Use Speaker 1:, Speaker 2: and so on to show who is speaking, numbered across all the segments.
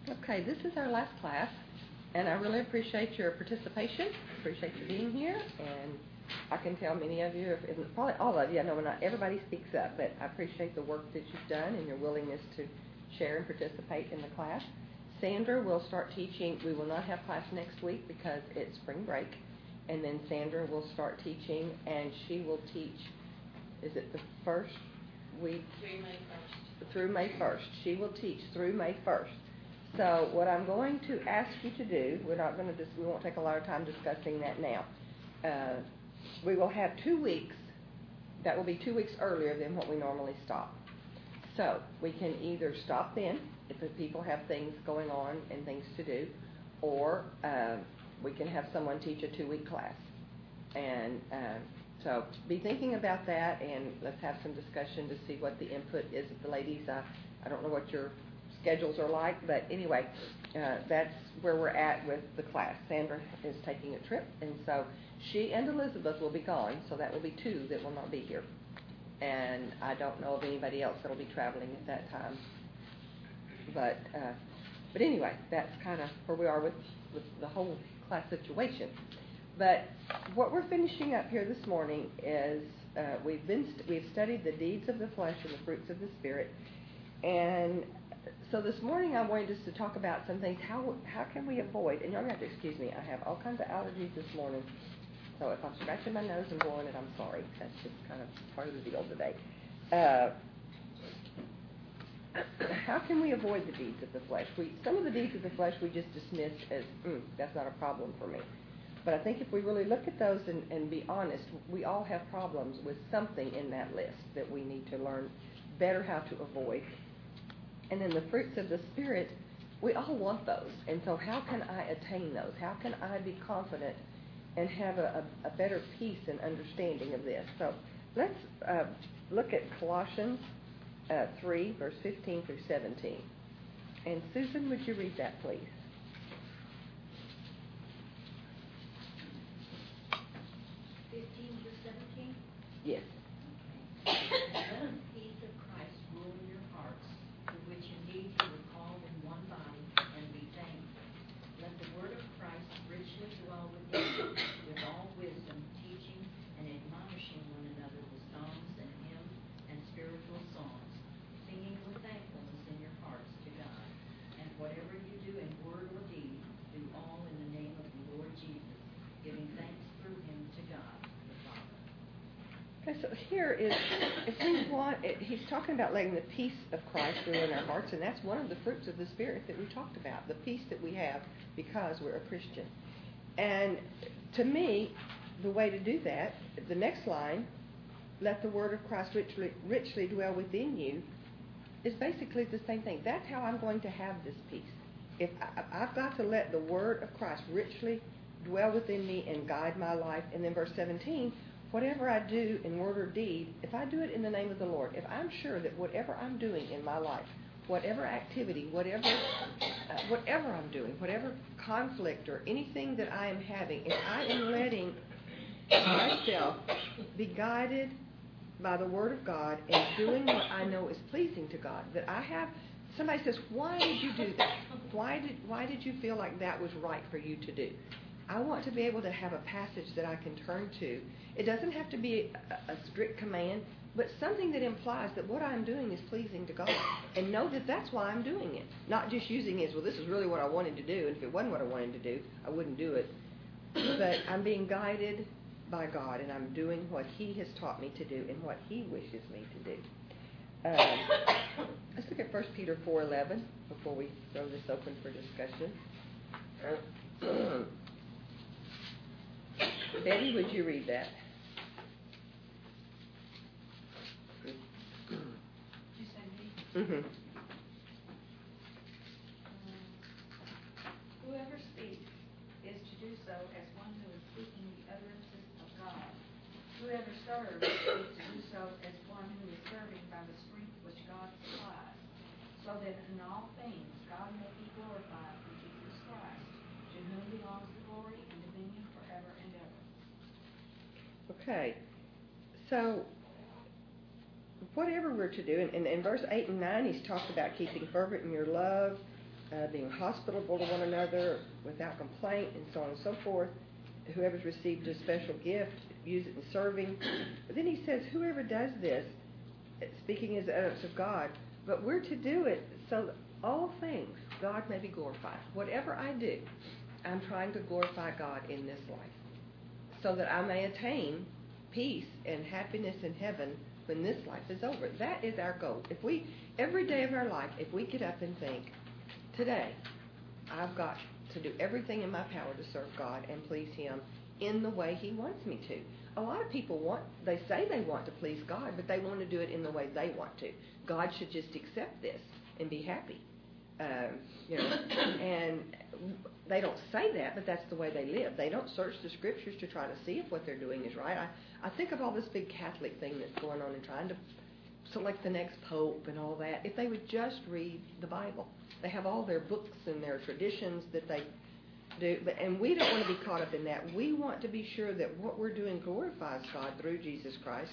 Speaker 1: Okay, this is our last class, and I really appreciate your participation. Appreciate you being here, and I can tell many of you, probably all of you, I know not everybody speaks up, but I appreciate the work that you've done and your willingness to share and participate in the class. Sandra will start teaching. We will not have class next week because it's spring break, and then Sandra will start teaching, and she will teach, is it the first week? Through May 1st. She will teach through May 1st. So what I'm going to ask you to do, we won't take a lot of time discussing that now. We will have 2 weeks. That will be 2 weeks earlier than what we normally stop. So we can either stop then if the people have things going on and things to do, or we can have someone teach a 2-week class. And so be thinking about that, and let's have some discussion to see what the input is of the ladies. I don't know what your schedules are like, but anyway, that's where we're at with the class. Sandra is taking a trip, and so she and Elizabeth will be gone, so that will be 2 that will not be here. And I don't know of anybody else that will be traveling at that time. But anyway, that's kind of where we are with the whole class situation. But what we're finishing up here this morning is we've studied the deeds of the flesh and the fruits of the Spirit, and so this morning I wanted us to talk about some things. How can we avoid? And y'all have to excuse me. I have all kinds of allergies this morning, so if I'm scratching my nose and blowing it, I'm sorry. That's just kind of part of the deal today. How can we avoid the deeds of the flesh? Some of the deeds of the flesh we just dismiss as that's not a problem for me. But I think if we really look at those and be honest, we all have problems with something in that list that we need to learn better how to avoid. And then the fruits of the Spirit, we all want those. And so how can I attain those? How can I be confident and have a better peace and understanding of this? So let's look at Colossians 3, verse 15 through 17. And Susan, would you read that, please? Yes.
Speaker 2: Let the peace of Christ rule in your hearts, to which indeed you were called in one body, and be thankful. Let the word of Christ richly dwell within you, with all wisdom, teaching and admonishing one another with psalms and hymns and spiritual songs, singing with thankfulness in your hearts to God. And whatever you do in word or deed, do all in the name of the Lord Jesus, giving thanks through him to God.
Speaker 1: So here is, if we want, he's talking about letting the peace of Christ rule in our hearts, and that's one of the fruits of the Spirit that we talked about, the peace that we have because we're a Christian. And to me, the way to do that, the next line, let the word of Christ richly dwell within you, is basically the same thing. That's how I'm going to have this peace. If I've got to let the word of Christ richly dwell within me and guide my life. And then verse 17, whatever I do in word or deed, if I do it in the name of the Lord, if I'm sure that whatever I'm doing in my life, whatever activity, whatever I'm doing, whatever conflict or anything that I am having, if I am letting myself be guided by the Word of God and doing what I know is pleasing to God, that I have, somebody says, why did you do that? Why did you feel like that was right for you to do? I want to be able to have a passage that I can turn to. It doesn't have to be a strict command, but something that implies that what I'm doing is pleasing to God. And know that that's why I'm doing it. Not just using it as, well, this is really what I wanted to do, and if it wasn't what I wanted to do, I wouldn't do it. But I'm being guided by God, and I'm doing what He has taught me to do and what He wishes me to do. Let's look at 1 Peter 4:11 before we throw this open for discussion. Betty, would you read that?
Speaker 3: Did you say me?
Speaker 1: Mm-hmm.
Speaker 3: Whoever speaks is to do so as one who is speaking the utterances of God. Whoever serves is to do so as one who is serving by the strength which God supplies, so that in all things God may be glorified through Jesus Christ, to whom belongs the glory and dominion forever and ever.
Speaker 1: Okay. So, whatever we're to do, and in verse 8 and 9, he's talked about keeping fervent in your love, being hospitable to one another without complaint, and so on and so forth. Whoever's received a special gift, use it in serving. But then he says, whoever does this, speaking as the utterance of God, but we're to do it so that all things, God may be glorified. Whatever I do, I'm trying to glorify God in this life, so that I may attain peace and happiness in heaven when this life is over. That is our goal. If we, every day of our life, if we get up and think, today, I've got to do everything in my power to serve God and please Him in the way He wants me to. A lot of people they say they want to please God, but they want to do it in the way they want to. God should just accept this and be happy. And they don't say that, but that's the way they live. They don't search the Scriptures to try to see if what they're doing is right. I think of all this big Catholic thing that's going on and trying to select the next pope and all that. If they would just read the Bible. They have all their books and their traditions that they do, and we don't want to be caught up in that. We want to be sure that what we're doing glorifies God through Jesus Christ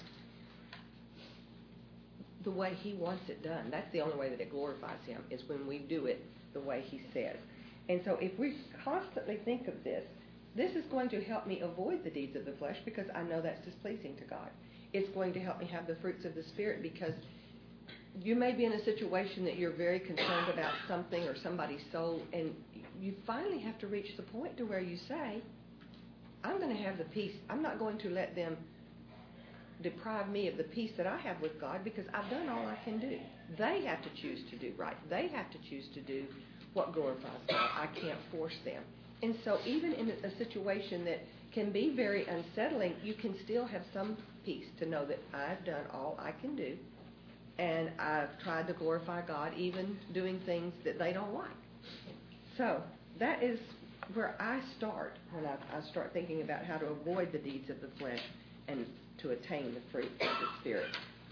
Speaker 1: the way He wants it done. That's the only way that it glorifies Him, is when we do it the way He says. And so if we constantly think of this, this is going to help me avoid the deeds of the flesh, because I know that's displeasing to God. It's going to help me have the fruits of the Spirit, because you may be in a situation that you're very concerned about something or somebody's soul, and you finally have to reach the point to where you say, I'm going to have the peace. I'm not going to let them deprive me of the peace that I have with God, because I've done all I can do. They have to choose to do right. They have to choose to do what glorifies God. I can't force them. And so even in a situation that can be very unsettling, you can still have some peace to know that I've done all I can do, and I've tried to glorify God, even doing things that they don't like. So that is where I start when I start thinking about how to avoid the deeds of the flesh and to attain the fruit of the Spirit.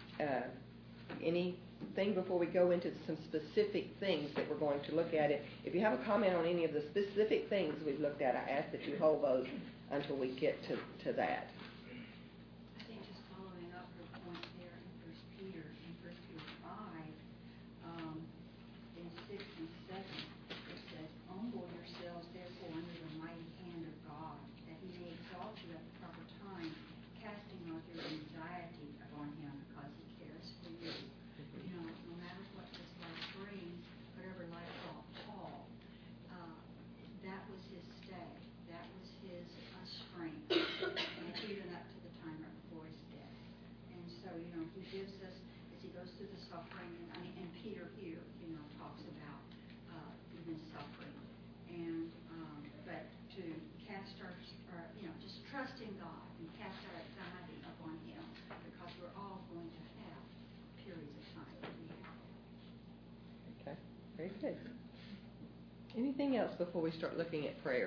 Speaker 1: Anything before we go into some specific things that we're going to look at it? If you have a comment on any of the specific things we've looked at, I ask that you hold those until we get to that.
Speaker 3: I think just following up her point there in 1 Peter 5, in 6 and 7, it says, humble yourselves therefore under the mighty hand of God, that He may exalt you at the proper time, casting out your anxiety upon Him, because He cares for you. You know, no matter what this life brings, whatever life brought Paul, that was his stay. That was his strength, and even up to the time right before his death. And so, you know, He gives us, as he goes through the suffering, and Peter here, you know, talks about even suffering, and but to cast our, you know, just trust in God and cast our anxiety upon Him, because we're all going to have periods of time that we have.
Speaker 1: Okay, very good. Anything else before we start looking at prayer?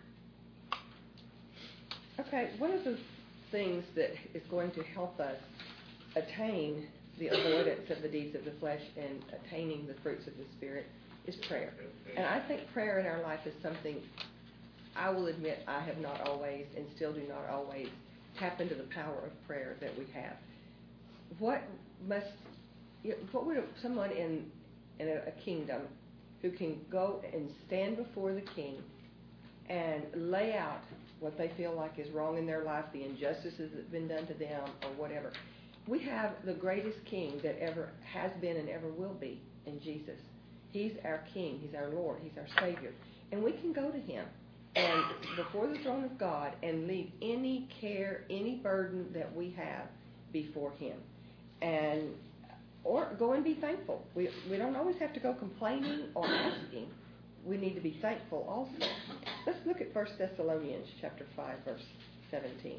Speaker 1: Okay, one of the things that is going to help us attain the avoidance of the deeds of the flesh and attaining the fruits of the Spirit is prayer. And I think prayer in our life is something, I will admit, I have not always and still do not always tap into the power of prayer that we have. What would someone in a kingdom who can go and stand before the king and lay out what they feel like is wrong in their life, the injustices that have been done to them, or whatever. We have the greatest king that ever has been and ever will be in Jesus. He's our King. He's our Lord. He's our Savior. And we can go to Him and before the throne of God and leave any care, any burden that we have before Him. Or go and be thankful. We don't always have to go complaining or asking. We need to be thankful also. Let's look at 1 Thessalonians chapter 5, verse 17.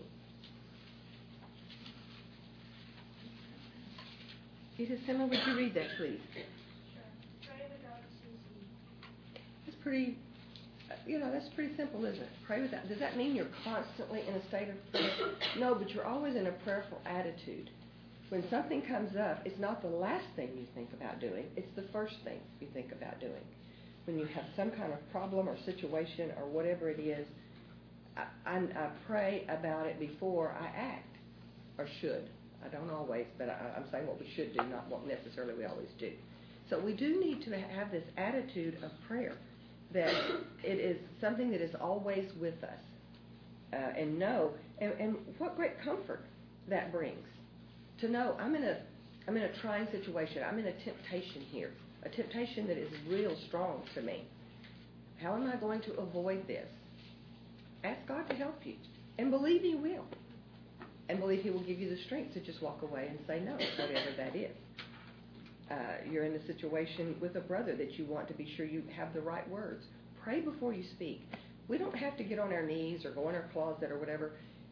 Speaker 1: Mrs. Simon, would you read that, please?
Speaker 4: Sure. Pray without ceasing.
Speaker 1: It's pretty, that's pretty simple, isn't it? Pray without. Does that mean you're constantly in a state of prayer? No, but you're always in a prayerful attitude. When something comes up, it's not the last thing you think about doing. It's the first thing you think about doing. When you have some kind of problem or situation or whatever it is, I pray about it before I act, or should. I don't always, but I'm saying what we should do, not what necessarily we always do. So we do need to have this attitude of prayer. that it is something that is always with us. And what great comfort that brings to know I'm in a trying situation. I'm in a temptation here, a temptation that is real strong to me. How am I going to avoid this? Ask God to help you, and believe He will, and believe He will give you the strength to just walk away and say no, whatever that is. You're in a situation with a brother that you want to be sure you have the right words. Pray before you speak. We don't have to get on our knees or go in our closet or whatever.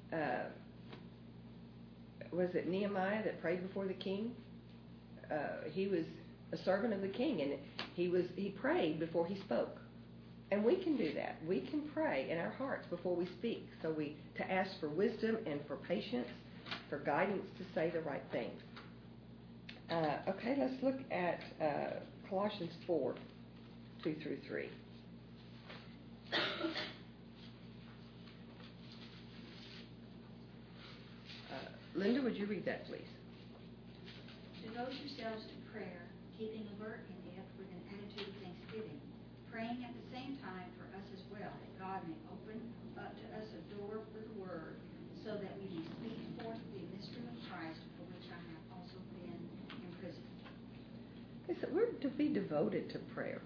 Speaker 1: Was it Nehemiah that prayed before the king? He was a servant of the king, and he prayed before he spoke. And we can do that. We can pray in our hearts before we speak, to ask for wisdom and for patience, for guidance to say the right things. Okay, let's look at Colossians 4, 2 through 3. Linda, would you read that, please?
Speaker 3: Devote yourselves to prayer, keeping alert in it with an attitude of thanksgiving, praying at the same time for us as well, that God may open up to us a door for the word, so that we may speak forth the mystery of Christ, for which I have also been imprisoned.
Speaker 1: Okay, so we're to be devoted to prayer.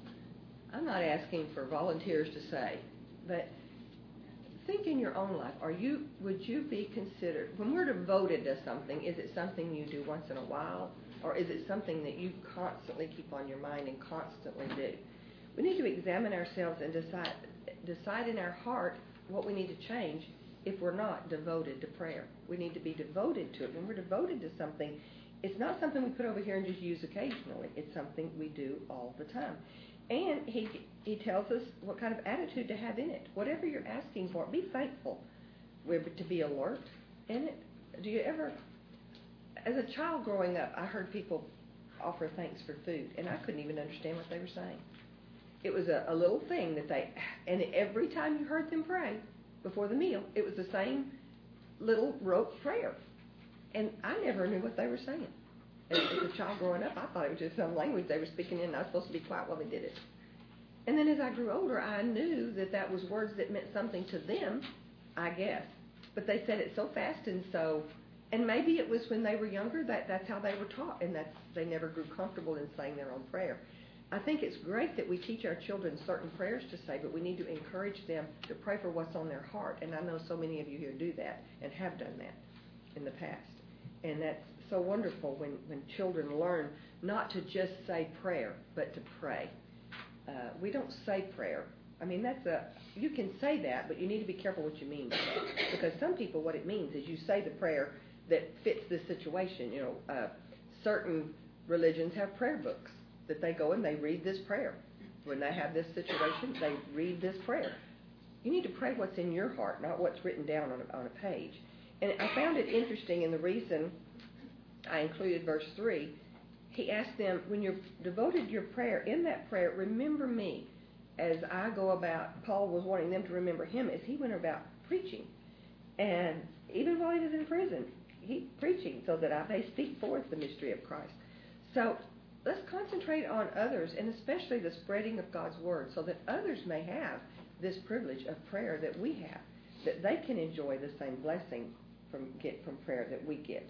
Speaker 1: I'm not asking for volunteers to say, but think in your own life. Would you be considered, when we're devoted to something, is it something you do once in a while, or is it something that you constantly keep on your mind and constantly do? We need to examine ourselves and decide in our heart what we need to change if we're not devoted to prayer. We need to be devoted to it. When we're devoted to something, it's not something we put over here and just use occasionally. It's something we do all the time. And he tells us what kind of attitude to have in it. Whatever you're asking for, be thankful. We're to be alert in it. Do you ever, as a child growing up, I heard people offer thanks for food, and I couldn't even understand what they were saying. It was a little thing and every time you heard them pray before the meal, it was the same little rote prayer. And I never knew what they were saying. As a child growing up, I thought it was just some language they were speaking in, and I was supposed to be quiet while they did it. And then as I grew older, I knew that was words that meant something to them, I guess. But they said it so fast and maybe it was when they were younger that's how they were taught, and they never grew comfortable in saying their own prayer. I think it's great that we teach our children certain prayers to say, but we need to encourage them to pray for what's on their heart. And I know so many of you here do that and have done that in the past. And that's so wonderful when children learn not to just say prayer, but to pray. We don't say prayer. I mean, you can say that, but you need to be careful what you mean by that. Because some people, what it means is you say the prayer that fits this situation. Certain religions have prayer books that they go and they read this prayer. When they have this situation, they read this prayer. You need to pray what's in your heart, not what's written down on a page. And I found it interesting, and the reason I included verse 3, he asked them, when you're devoted your prayer, in that prayer, remember me as I go about. Paul was wanting them to remember him as he went about preaching. And even while he was in prison, he preaching so that I may speak forth the mystery of Christ. So let's concentrate on others, and especially the spreading of God's word, so that others may have this privilege of prayer that we have, that they can enjoy the same blessing from prayer that we get.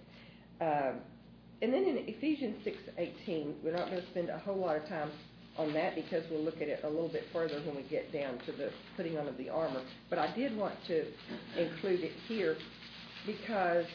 Speaker 1: And then in Ephesians 6:18, we're not going to spend a whole lot of time on that because we'll look at it a little bit further when we get down to the putting on of the armor. But I did want to include it here because,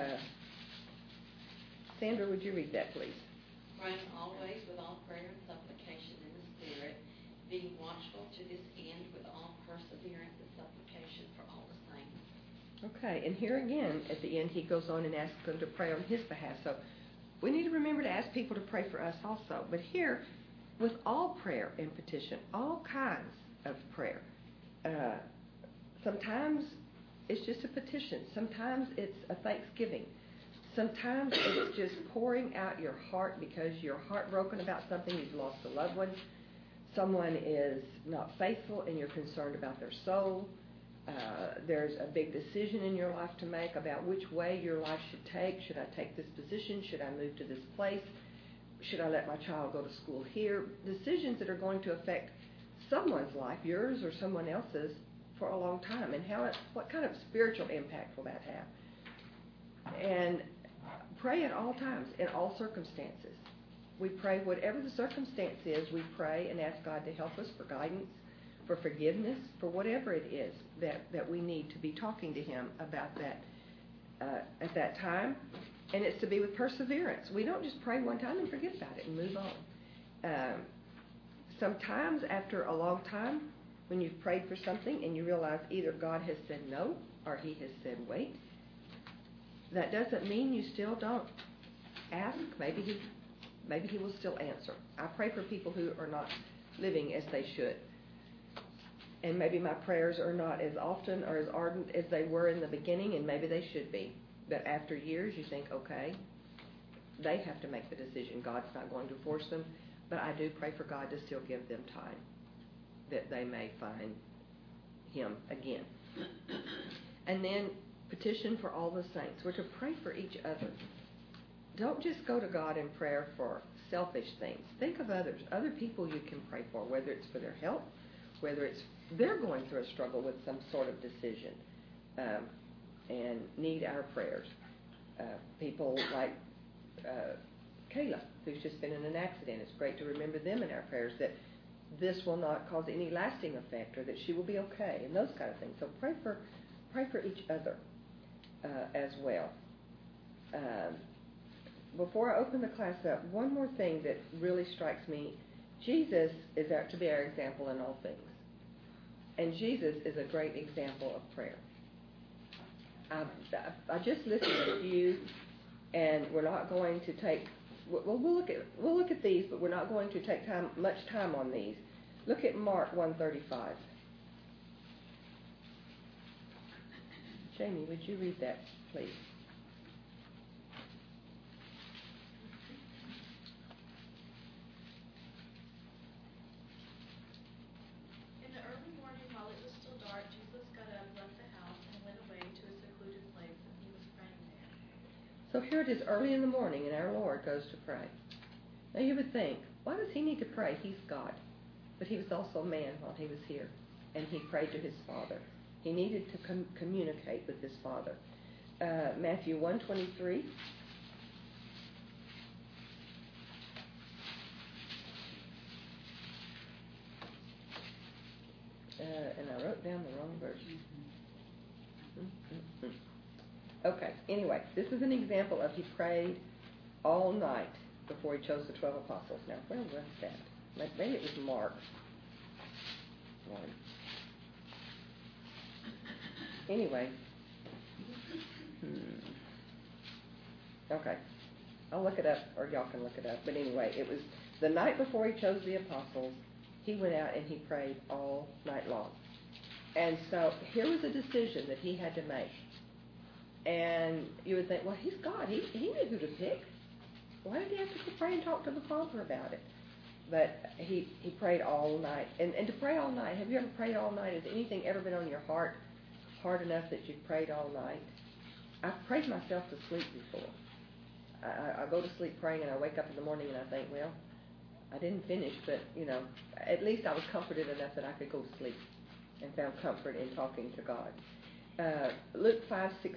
Speaker 1: Sandra, would you read that, please?
Speaker 2: Praying always with all prayer and supplication in the Spirit, being watchful to this end with all perseverance and supplication for all the saints.
Speaker 1: Okay, and here again, at the end, he goes on and asks them to pray on his behalf. So we need to remember to ask people to pray for us also. But here, with all prayer and petition, all kinds of prayer. Sometimes it's just a petition. Sometimes it's a thanksgiving. Sometimes it's just pouring out your heart because you're heartbroken about something. You've lost a loved one. Someone is not faithful and you're concerned about their soul. There's a big decision in your life to make about which way your life should take. Should I take this position? Should I move to this place? Should I let my child go to school here? Decisions that are going to affect someone's life, yours or someone else's, for a long time, and what kind of spiritual impact will that have? And pray at all times, in all circumstances. We pray whatever the circumstance is, we pray and ask God to help us for guidance, for forgiveness, for whatever it is that we need to be talking to Him about that at that time. And it's to be with perseverance. We don't just pray one time and forget about it and move on. Sometimes after a long time, when you've prayed for something and you realize either God has said no or He has said wait, that doesn't mean you still don't ask. Maybe He will still answer. I pray for people who are not living as they should. And maybe my prayers are not as often or as ardent as they were in the beginning, and maybe they should be. But after years, you think, okay, they have to make the decision. God's not going to force them. But I do pray for God to still give them time, that they may find Him again. And then petition for all the saints. We're to pray for each other. Don't just go to God in prayer for selfish things. Think of others, other people you can pray for, whether it's for their health, whether it's they're going through a struggle with some sort of decision and need our prayers. People like Kayla, who's just been in an accident. It's great to remember them in our prayers, that this will not cause any lasting effect, or that she will be okay, and those kind of things. So pray for each other as well. Before I open the class up, one more thing that really strikes me. Jesus is out to be our example in all things. And Jesus is a great example of prayer. I just listed a few, and we're not going to take. We'll look at these, but we're not going to take much time on these. Look at Mark 1:35. Jamie, would you read that, please?
Speaker 4: In the early morning, while it was still dark, Jesus got up, left the house, and went away to a secluded place, and he was praying there.
Speaker 1: So here it is early in the morning, and our Lord goes to pray. Now you would think, why does He need to pray? He's God. But He was also man while He was here, and He prayed to His Father. He needed to communicate with His Father. Matthew 1:23. And I wrote down the wrong verse. Okay, anyway, this is an example of He prayed all night before He chose the 12 apostles. Now, where was that? Maybe it was Mark 1. Anyway. Okay. I'll look it up, or y'all can look it up. But anyway, it was the night before He chose the apostles. He went out and He prayed all night long. And so here was a decision that He had to make. And you would think, well, He's God. He knew who to pick. Why did He have to pray and talk to the Father about it? But he prayed all night. And to pray all night, have you ever prayed all night? Has anything ever been on your heart hard enough that you've prayed all night? I've prayed myself to sleep before. I go to sleep praying, and I wake up in the morning and I think, well, I didn't finish, but, at least I was comforted enough that I could go to sleep, and found comfort in talking to God. Luke 5:16.
Speaker 2: Pat,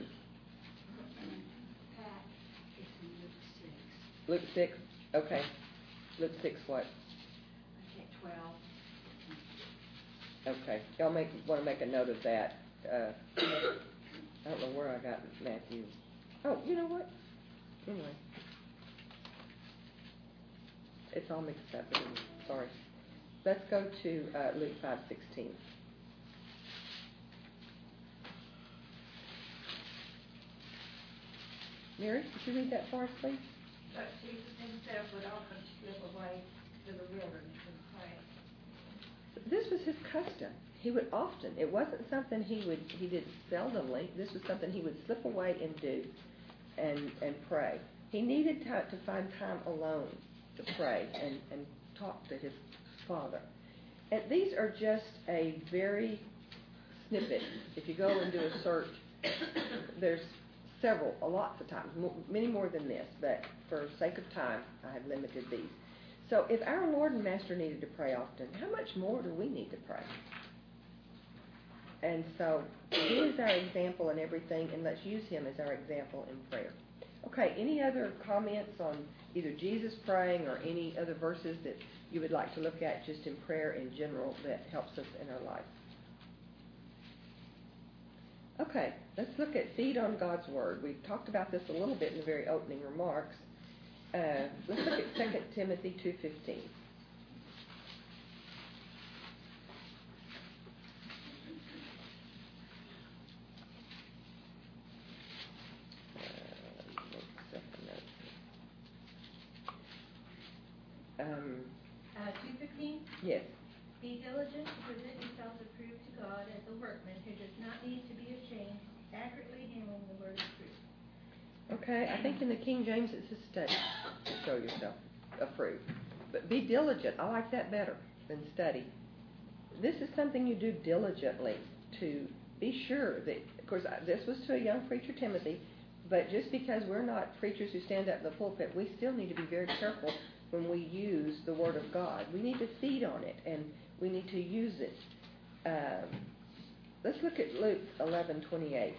Speaker 2: it's in Luke 6.
Speaker 1: Luke 6? Okay. Luke 6 what?
Speaker 2: Okay, 12.
Speaker 1: Okay. Y'all want to make a note of that. I don't know where I got Matthew. Oh, you know what? Anyway. It's all mixed up. Sorry. Let's go to Luke 5:16. Mary, could you read that for us, please?
Speaker 3: But Jesus Himself would often slip away to the wilderness and pray.
Speaker 1: This was His custom. He would often. It wasn't something he did seldomly. This was something He would slip away and do, and pray. He needed to find time alone to pray and talk to His Father. And these are just a very snippet. If you go and do a search, there's lots of times, many more than this, but for sake of time, I have limited these. So if our Lord and Master needed to pray often, how much more do we need to pray? And so he is our example in everything, and let's use him as our example in prayer. Okay, any other comments on either Jesus praying or any other verses that you would like to look at just in prayer in general that helps us in our life? Okay, let's look at feed on God's Word. We've talked about this a little bit in the very opening remarks. Let's look at 2 Timothy 2:15. Um,
Speaker 5: 2:15.
Speaker 1: yes.
Speaker 5: Be diligent to present yourselves approved to God as a workman who does not need to be ashamed, accurately handling the word of truth.
Speaker 1: Okay, I think in the King James it says study to show yourself approved. But be diligent. I like that better than study. This is something you do diligently to be sure that, of course, this was to a young preacher, Timothy, but just because we're not preachers who stand up in the pulpit, we still need to be very careful when we use the Word of God. We need to feed on it, and we need to use it. Let's look at Luke 11:28.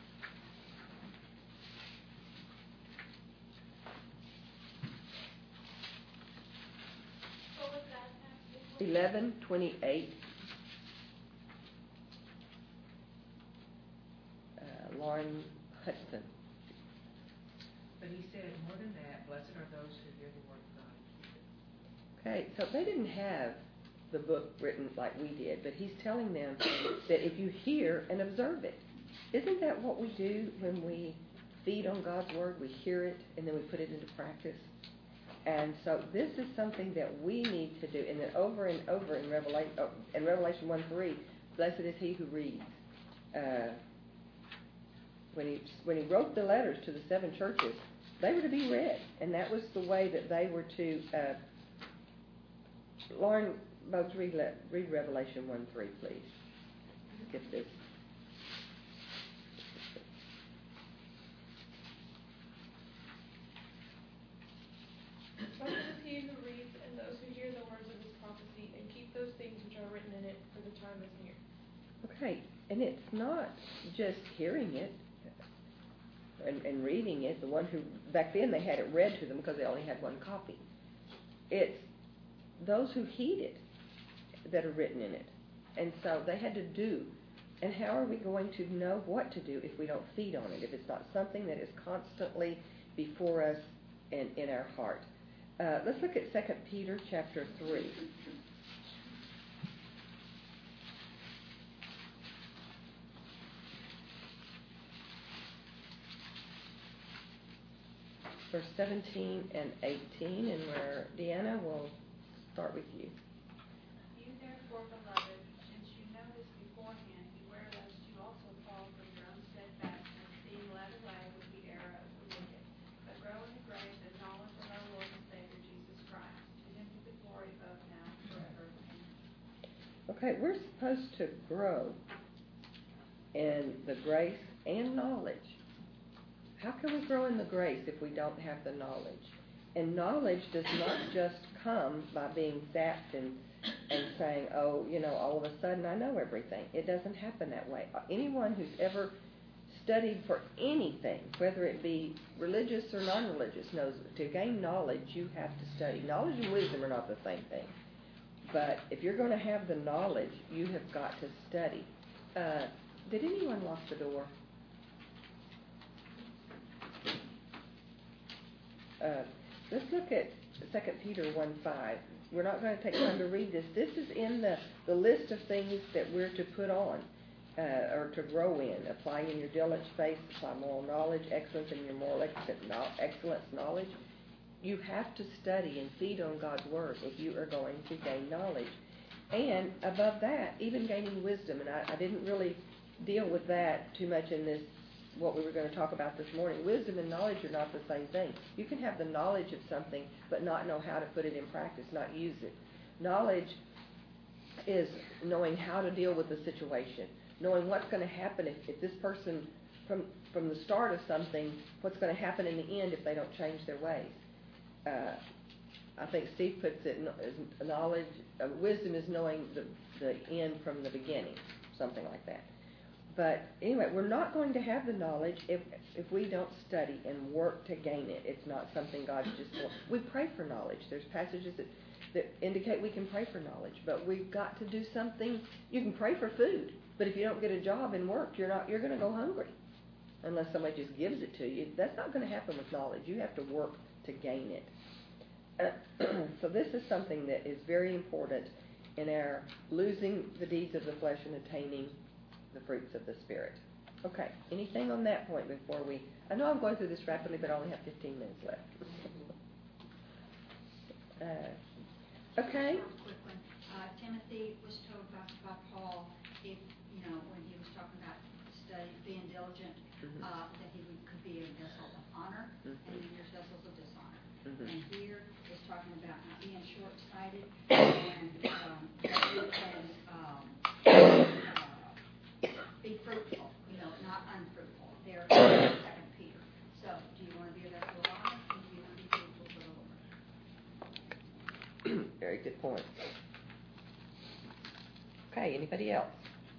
Speaker 4: What was that passage?
Speaker 1: 11:28. Lauren Hudson.
Speaker 6: But he said, more than that, blessed are those who hear the word of God and keep it.
Speaker 1: Okay, so they didn't have the book written like we did, but he's telling them that if you hear and observe it, isn't that what we do when we feed on God's Word? We hear it and then we put it into practice. And so this is something that we need to do. And then over and over in Revelation 1:3, blessed is he who reads. When he wrote the letters to the 7 churches, they were to be read, and that was the way that they were to. Lauren, both read Revelation 1:3, please. Get this.
Speaker 4: Blessed is he who reads and those who hear the words of this prophecy and keep those things which are written in it, for the time is near.
Speaker 1: Okay, and it's not just hearing it and reading it. The one who, back then they had it read to them because they only had one copy. It's those who heed it that are written in it. And so they had to do. And how are we going to know what to do if we don't feed on it, if it's not something that is constantly before us and in our heart? Let's look at 2 Peter chapter 3. Verse 17 and 18, and where Deanna will start with you.
Speaker 3: You therefore, beloved, since you know this beforehand, beware lest you also fall from your own steadfastness, being led away with the error of the wicked. But grow in the grace and knowledge of our Lord and Savior Jesus Christ. To him be the glory both now and forever. Amen.
Speaker 1: Okay, we're supposed to grow in the grace and knowledge. How can we grow in the grace if we don't have the knowledge? And knowledge does not just come by being zapped and saying, oh, all of a sudden I know everything. It doesn't happen that way. Anyone who's ever studied for anything, whether it be religious or non-religious, knows to gain knowledge you have to study. Knowledge and wisdom are not the same thing. But if you're going to have the knowledge, you have got to study. Did anyone lock the door? Let's look at 2 Peter 1:5. We're not going to take time to read this. This is in the list of things that we're to put on or to grow in. Applying in your diligence, faith, apply moral knowledge, excellence in your moral excellence knowledge. You have to study and feed on God's Word if you are going to gain knowledge. And above that, even gaining wisdom. And I didn't really deal with that too much in this, what we were going to talk about this morning. Wisdom and knowledge are not the same thing. You can have the knowledge of something but not know how to put it in practice, not use it. Knowledge is knowing how to deal with the situation, knowing what's going to happen if this person, from the start of something, what's going to happen in the end if they don't change their ways. I think Steve puts it as knowledge, wisdom is knowing the end from the beginning, something like that. But anyway, we're not going to have the knowledge if we don't study and work to gain it. It's not something God's just. We pray for knowledge. There's passages that indicate we can pray for knowledge, but we've got to do something. You can pray for food, but if you don't get a job and work, you're going to go hungry unless somebody just gives it to you. That's not going to happen with knowledge. You have to work to gain it. So this is something that is very important in our losing the deeds of the flesh and attaining the fruits of the Spirit. Okay, anything on that point before we... I know I'm going through this rapidly, but I only have 15 minutes left. Okay.
Speaker 3: Real quick one. Timothy was told by Paul, if, when he was talking about being diligent, that he could be a vessel of honor, and your vessels of dishonor. And here is talking about not being short-sighted and that you can be fruitful, not unfruitful. There in 2 Peter. So, do you want to be a vessel of honor, or do you want to be fruitful for the Lord?
Speaker 1: Very good point. Okay, anybody else?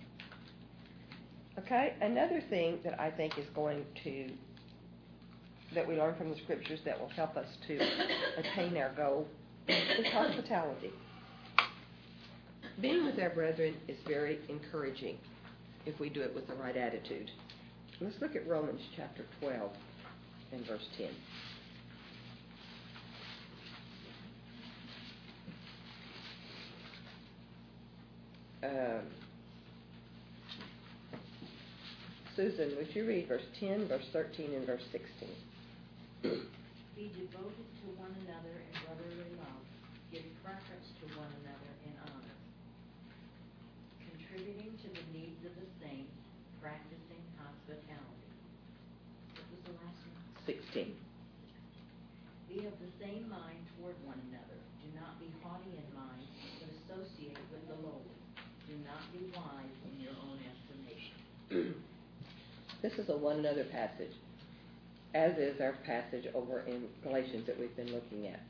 Speaker 1: Okay, another thing that I think is that we learn from the Scriptures that will help us to attain our goal is hospitality. Being with our brethren is very encouraging if we do it with the right attitude. Let's look at Romans chapter 12 and verse 10. Susan, would you read verse 10, verse 13, and verse 16?
Speaker 2: Be devoted to one another in brotherly love. Give preference to one another in honor. Contributing to the needs of the saints, practicing hospitality. What was the last one?
Speaker 1: 16.
Speaker 2: Be of the same mind toward one another. Do not be haughty in mind, but associate with the lowly. Do not be wise in your own estimation.
Speaker 1: This is a one another passage, as is our passage over in Galatians that we've been looking at.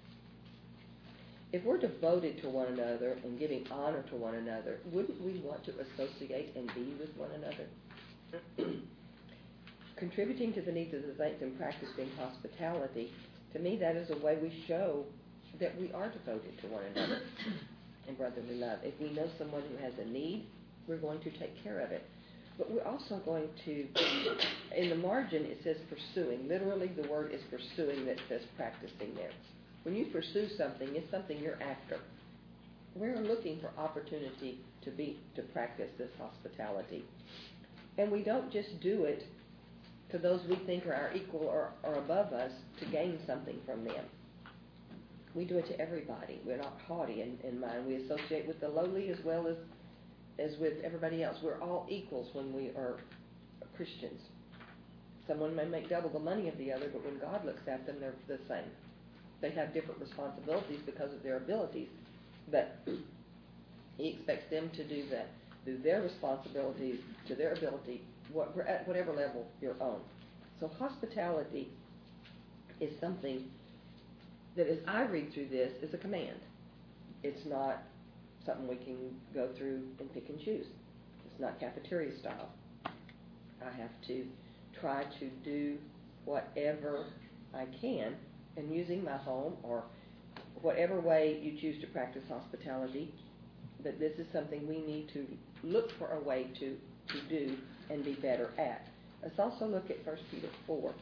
Speaker 1: If we're devoted to one another and giving honor to one another, wouldn't we want to associate and be with one another? Contributing to the needs of the saints and practicing hospitality, to me that is a way we show that we are devoted to one another in brotherly love. If we know someone who has a need, we're going to take care of it. But we're also going to, in the margin it says pursuing. Literally the word is pursuing that says practicing there. When you pursue something, it's something you're after. We're looking for opportunity to practice this hospitality. And we don't just do it to those we think are our equal or above us to gain something from them. We do it to everybody. We're not haughty in mind. We associate with the lowly as well as with everybody else. We're all equals when we are Christians. Someone may make double the money of the other, but when God looks at them, they're the same. They have different responsibilities because of their abilities, but He expects them to do their responsibilities to their ability, at whatever level you're on. So hospitality is something that, as I read through this, is a command. It's not something we can go through and pick and choose. It's not cafeteria style. I have to try to do whatever I can, and using my home or whatever way you choose to practice hospitality, that this is something we need to look for a way to do and be better at. Let's also look at 1 Peter 4.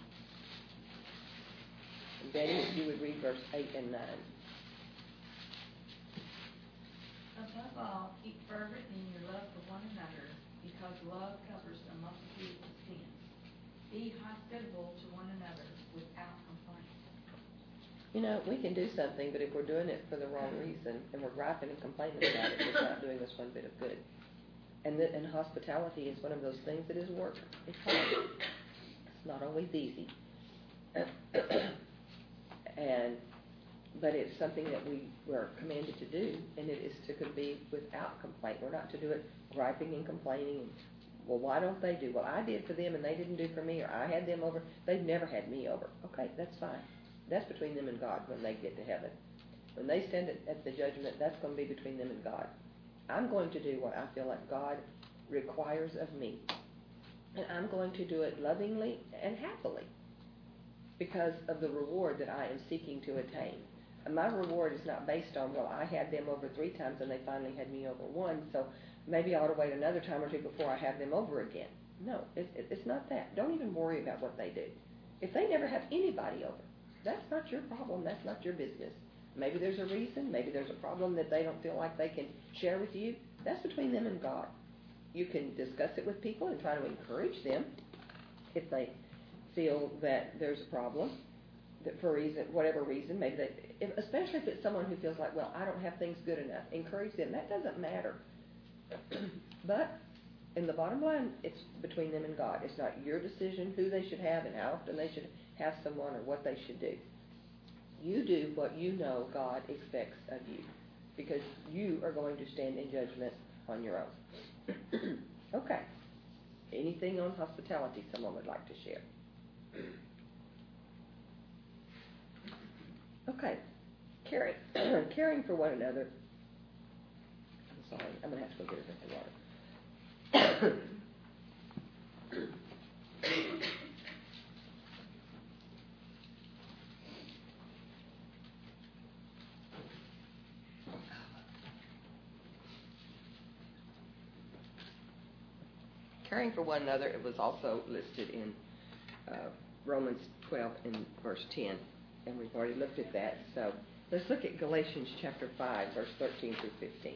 Speaker 1: And Betty, if you would read verse 8 and 9.
Speaker 3: Above all, keep fervent in your love for one another, because love covers a multitude of sins. Be hospitable to one another without complaint.
Speaker 1: We can do something, but if we're doing it for the wrong reason and we're griping and complaining about it, it's not doing us one bit of good. And hospitality is one of those things that is work. It's hard. It's not always easy. But it's something that we were commanded to do, and it is to be without complaint. We're not to do it griping and complaining. And, well, why don't they do? Well, I did for them, and they didn't do for me, or I had them over. They've never had me over. Okay, that's fine. That's between them and God when they get to heaven. When they stand at the judgment, that's going to be between them and God. I'm going to do what I feel like God requires of me. And I'm going to do it lovingly and happily because of the reward that I am seeking to attain. And my reward is not based on, well, I had them over 3 times and they finally had me over 1, so maybe I ought to wait another time or 2 before I have them over again. No, it's not that. Don't even worry about what they do. If they never have anybody over, that's not your problem. That's not your business. Maybe there's a reason. Maybe there's a problem that they don't feel like they can share with you. That's between them and God. You can discuss it with people and try to encourage them if they feel that there's a problem, that for whatever reason, maybe especially if it's someone who feels like, well, I don't have things good enough. Encourage them. That doesn't matter. But in the bottom line, it's between them and God. It's not your decision who they should have and how often they should have someone or what they should do. You do what you know God expects of you because you are going to stand in judgment on your own. Okay. Anything on hospitality someone would like to share? Okay. Caring for one another. I'm sorry. I'm going to have to go get a drink of water. Caring for one another, it was also listed in Romans 12 and verse 10, and we've already looked at that. So let's look at Galatians chapter 5, verse 13 through 15.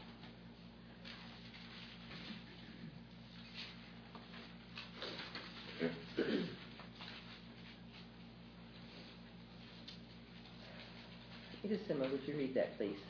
Speaker 1: Emma, would you read that, please?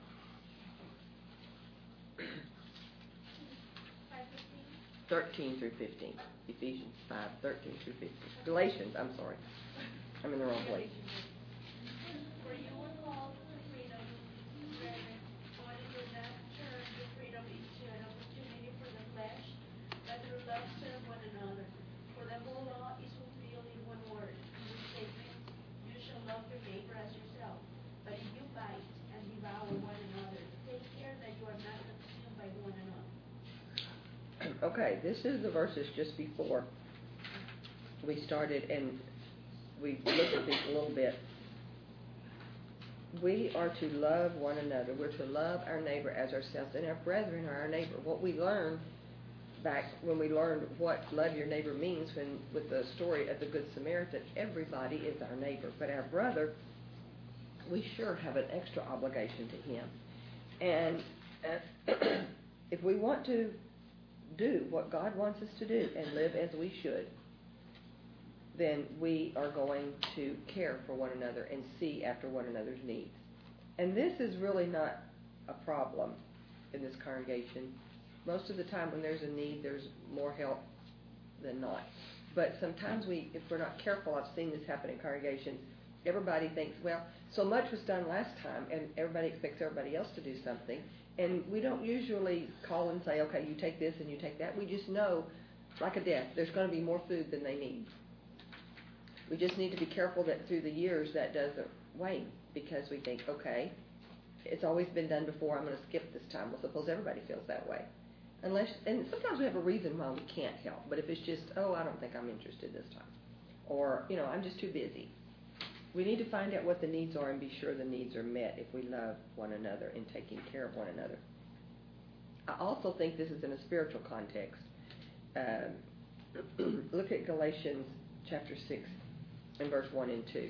Speaker 1: 13 through 15. Ephesians 5, 13 through 15. Galatians, I'm sorry. I'm in the wrong place.
Speaker 5: For you were called to freedom, brethren, but you did not turn your freedom into an opportunity for the flesh, but through love serve one another. For the whole law is fulfilled in one word, in the statement, you shall love your neighbor as yourself. But if you bite and devour one another, take care that you are not consumed by one another.
Speaker 1: Okay, this is the verses just before we started, and we looked at this a little bit. We are to love one another. We're to love our neighbor as ourselves, and our brethren are our neighbor. What we learned back when we learned what love your neighbor means, when with the story of the Good Samaritan, everybody is our neighbor. But our brother, we sure have an extra obligation to him. And if we want to do what God wants us to do and live as we should, then we are going to care for one another and see after one another's needs. And this is really not a problem in this congregation. Most of the time when there's a need, there's more help than not. But sometimes if we're not careful, I've seen this happen in congregations, everybody thinks, well, so much was done last time, and everybody expects everybody else to do something. And we don't usually call and say, okay, you take this and you take that. We just know, like a death, there's going to be more food than they need. We just need to be careful that through the years that doesn't wane, because we think, okay, it's always been done before, I'm going to skip this time. Well, suppose everybody feels that way. And sometimes we have a reason why we can't help, but if it's just, oh, I don't think I'm interested this time, or, I'm just too busy. We need to find out what the needs are and be sure the needs are met if we love one another and taking care of one another. I also think this is in a spiritual context. Look at Galatians chapter 6 and verse 1 and 2.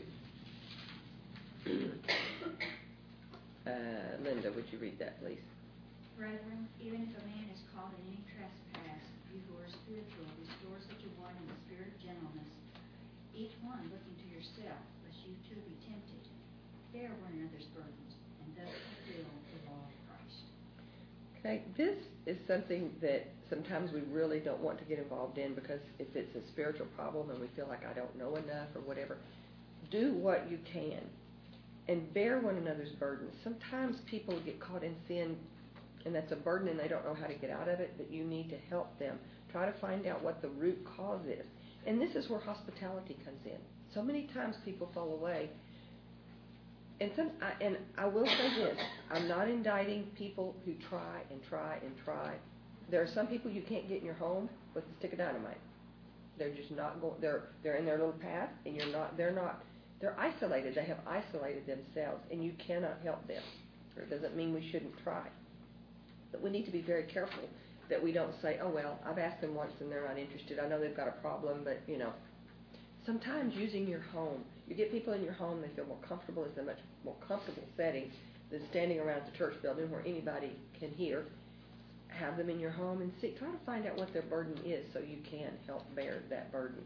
Speaker 1: Linda, would you read that, please?
Speaker 2: Brethren, even if a man is caught in any trespass, you who are spiritual, restore such a one in the spirit of gentleness, each one looking to yourself, lest you too be tempted. Bear one another's burdens, and thus fulfill the law of Christ.
Speaker 1: Okay, this is something that sometimes we really don't want to get involved in, because if it's a spiritual problem and we feel like I don't know enough or whatever, do what you can and bear one another's burdens. Sometimes people get caught in sin and that's a burden and they don't know how to get out of it, but you need to help them. Try to find out what the root cause is. And this is where hospitality comes in. So many times people fall away And I will say this: I'm not indicting people who try and try and try. There are some people you can't get in your home with a stick of dynamite. They're just not going. They're in their little path, and you're not. They're not. They're isolated. They have isolated themselves, and you cannot help them. It doesn't mean we shouldn't try, but we need to be very careful that we don't say, "Oh well, I've asked them once and they're not interested. I know they've got a problem, but you know." Sometimes using your home, you get people in your home, they feel more comfortable. It's a much more comfortable setting than standing around the church building where anybody can hear. Have them in your home and try to find out what their burden is so you can help bear that burden.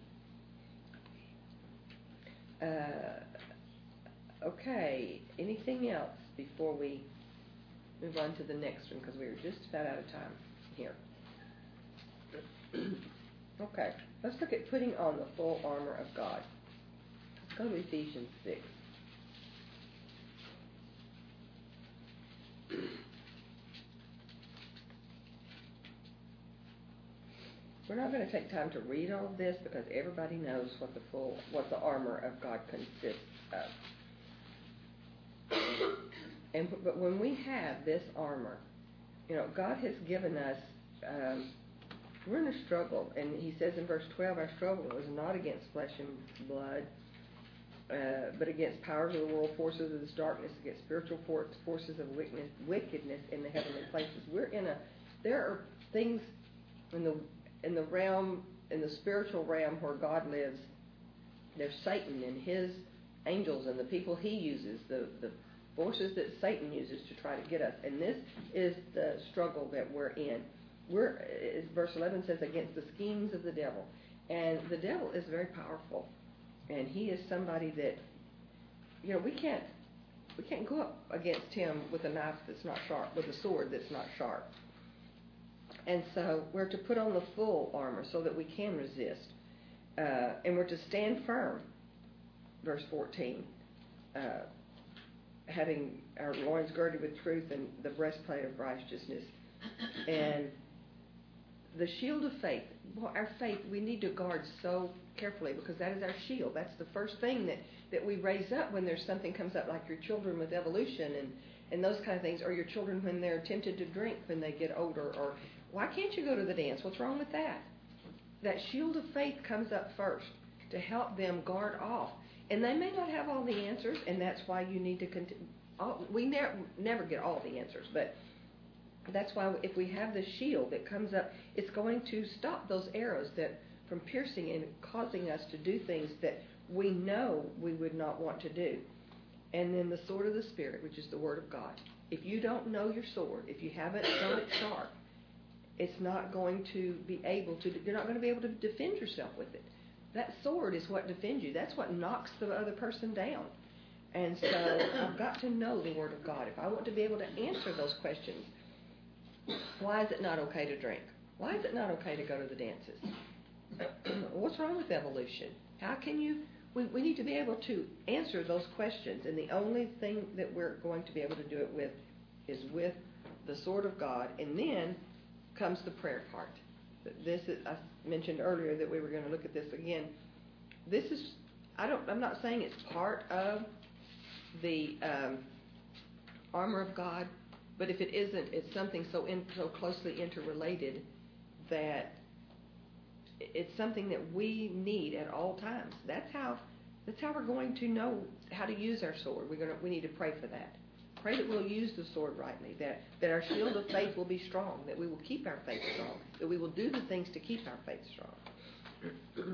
Speaker 1: Okay, anything else before we move on to the next one, because we were just about out of time here. Okay, let's look at putting on the full armor of God. Let's go to Ephesians 6. We're not going to take time to read all of this because everybody knows what the armor of God consists of. But when we have this armor, you know, God has given us. We're in a struggle, and He says in verse 12, our struggle is not against flesh and blood, but against powers of the world, forces of this darkness, against spiritual forces of wickedness in the heavenly places. There are things in the realm, in the spiritual realm where God lives. There's Satan and his angels and the people he uses, the forces that Satan uses to try to get us. And this is the struggle that we're in. As verse 11 says, against the schemes of the devil. And the devil is very powerful. And he is somebody that, you know, we can't go up against him with a knife that's not sharp, with a sword that's not sharp. And so we're to put on the full armor so that we can resist. And we're to stand firm, verse 14, having our loins girded with truth and the breastplate of righteousness. And the shield of faith. Well, our faith, we need to guard so carefully because that is our shield. That's the first thing that we raise up when there's something comes up, like your children with evolution and those kind of things, or your children when they're tempted to drink when they get older, or why can't you go to the dance? What's wrong with that? That shield of faith comes up first to help them guard off. And they may not have all the answers, and that's why you need to continue. We never get all the answers, but that's why if we have the shield that comes up, it's going to stop those arrows that from piercing and causing us to do things that we know we would not want to do. And then the sword of the Spirit, which is the Word of God. If you don't know your sword, if you haven't shown it sharp, it's not going to be able to, you're not going to be able to defend yourself with it. That sword is what defends you. That's what knocks the other person down. And so I've got to know the Word of God. If I want to be able to answer those questions, why is it not okay to drink? Why is it not okay to go to the dances? What's wrong with evolution? How can you... We need to be able to answer those questions, and the only thing that we're going to be able to do it with is with the sword of God, and then comes the prayer part. This is, I mentioned earlier that we were going to look at this again. This is, I'm not saying it's part of the armor of God, but if it isn't, it's something so closely interrelated that it's something that we need at all times. That's how we're going to know how to use our sword. We need to pray for that. Pray that we'll use the sword rightly, that our shield of faith will be strong, that we will keep our faith strong, that we will do the things to keep our faith strong.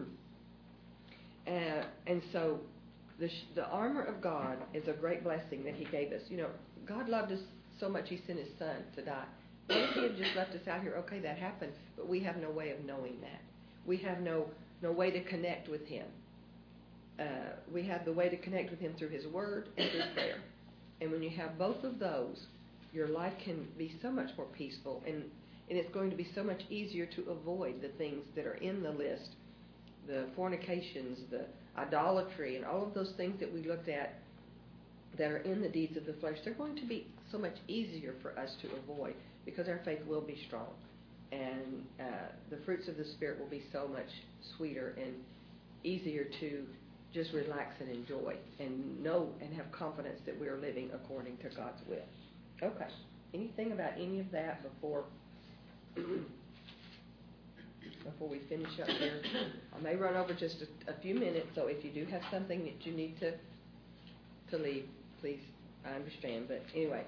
Speaker 1: And so the armor of God is a great blessing that He gave us. You know, God loved us so much He sent His Son to die. What if He had just left us out here? Okay, that happened, but we have no way of knowing that. We have no way to connect with Him. We have the way to connect with Him through His Word and through prayer. And when you have both of those, your life can be so much more peaceful, and it's going to be so much easier to avoid the things that are in the list, the fornications, the idolatry, and all of those things that we looked at that are in the deeds of the flesh. They're going to be so much easier for us to avoid because our faith will be strong. And the fruits of the Spirit will be so much sweeter and easier to just relax and enjoy and know and have confidence that we're living according to God's will. Okay. Anything about any of that before we finish up here? I may run over just a few minutes, so if you do have something that you need to leave, please, I understand. But anyway,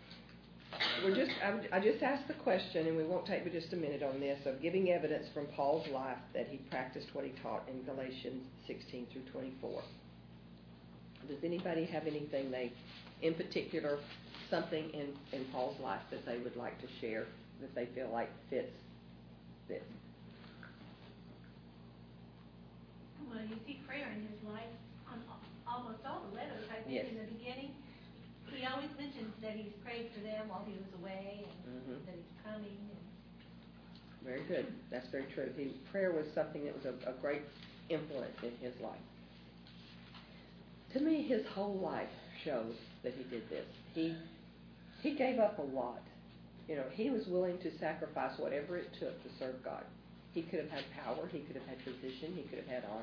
Speaker 1: I just asked the question, and we won't take but just a minute on this, of giving evidence from Paul's life that he practiced what he taught in Galatians 16 through 24. Does anybody have anything in particular, something in Paul's life that they would like to share that they feel like fits this?
Speaker 5: Well, you see prayer in his life on almost all the letters. I think
Speaker 1: Yes.
Speaker 5: in the beginning, he always mentions that he's prayed for them while he was away and that he's coming.
Speaker 1: Very good. That's very true. Prayer was something that was a great influence in his life. To me, his whole life shows that he did this. He gave up a lot. You know, he was willing to sacrifice whatever it took to serve God. He could have had power. He could have had position. He could have had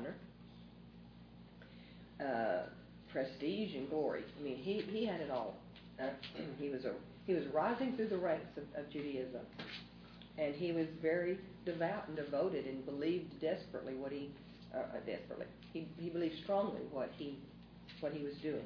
Speaker 1: honor, prestige, and glory. I mean, he had it all. He was rising through the ranks of Judaism, and he was very devout and devoted, and believed desperately He believed strongly what he was doing,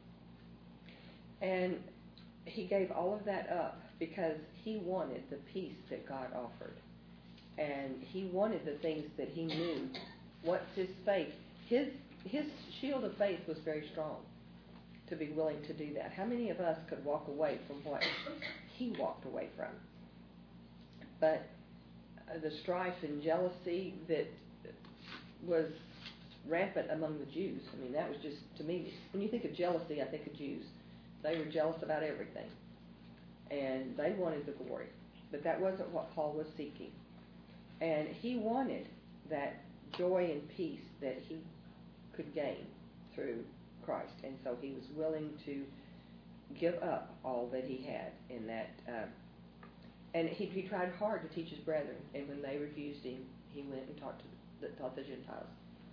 Speaker 1: and he gave all of that up because he wanted the peace that God offered. And he wanted the things that he knew. What's his faith? His shield of faith was very strong to be willing to do that. How many of us could walk away from what he walked away from? But the strife and jealousy that was rampant among the Jews, I mean, that was just, to me, when you think of jealousy, I think of Jews. They were jealous about everything. And they wanted the glory. But that wasn't what Paul was seeking. And he wanted that joy and peace that he could gain through Christ. And so he was willing to give up all that he had in that. And he tried hard to teach his brethren. And when they refused him, he went and taught the Gentiles.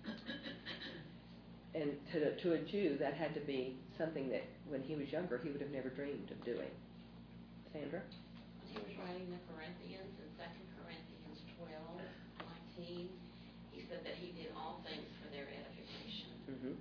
Speaker 1: And to a Jew, that had to be something that when he was younger, he would have never dreamed of doing. Sandra?
Speaker 7: He was writing the Corinthians in 2 Corinthians 12:19. He said that he did all things for their edification.
Speaker 1: Mm-hmm.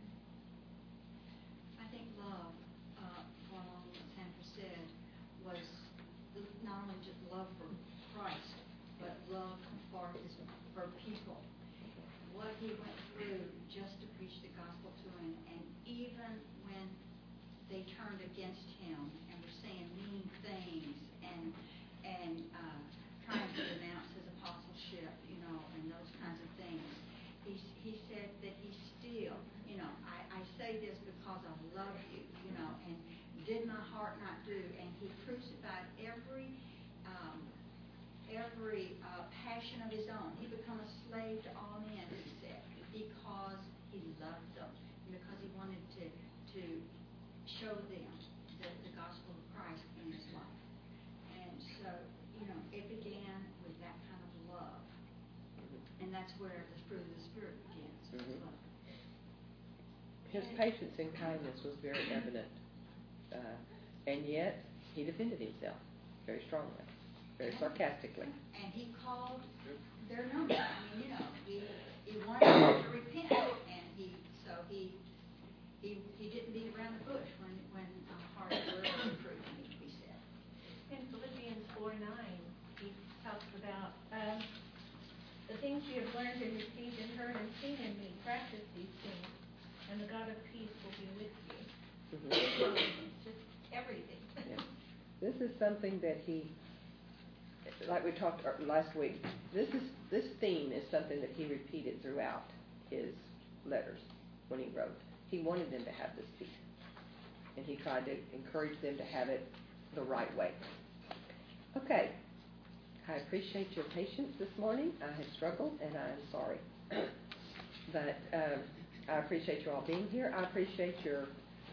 Speaker 2: I think love, going on what Sandra said, was not only just love for Christ, but love for people. What he went through just to preach the gospel to him, and even when they turned against him and were saying mean things and trying to denounce his apostleship, and those kinds of things, he said that he still, I say this because I love you, and did my heart not do, and he crucified every passion of his own. He became a slave to all men, he said, because he loved them, and because he wanted to show them the gospel of Christ in his life. And so, it began with that kind of love. And that's where the fruit of the Spirit begins, with love.
Speaker 1: His patience and kindness was very evident. And yet, he defended himself very strongly, very sarcastically.
Speaker 2: And he called their number. I mean, he wanted them to repent, and he didn't beat around the bush when a hard word of truth needs to be said.
Speaker 5: In Philippians 4:9, he talks about the things you have learned and received and heard and seen in me. Practice these things, and the God of peace will be with you. Just everything.
Speaker 1: Yeah. This is something that he, like we talked last week, this theme is something that he repeated throughout his letters when he wrote. He wanted them to have this peace, and he tried to encourage them to have it the right way. Okay, I appreciate your patience this morning. I have struggled, and I am sorry. But I appreciate you all being here. I appreciate your,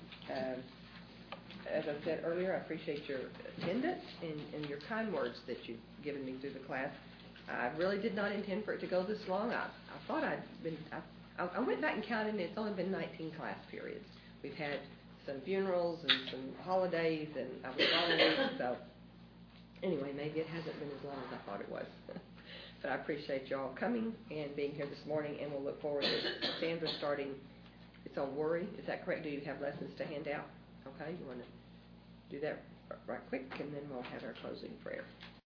Speaker 1: as I said earlier, I appreciate your attendance and your kind words that you've given me through the class. I really did not intend for it to go this long. I thought I I went back and counted, and it's only been 19 class periods. We've had some funerals and some holidays, and I was gone a week, so anyway, maybe it hasn't been as long as I thought it was. But I appreciate y'all coming and being here this morning, and we'll look forward to Sandra starting. It's on worry. Is that correct? Do you have lessons to hand out? Okay, you want to do that right quick, and then we'll have our closing prayer.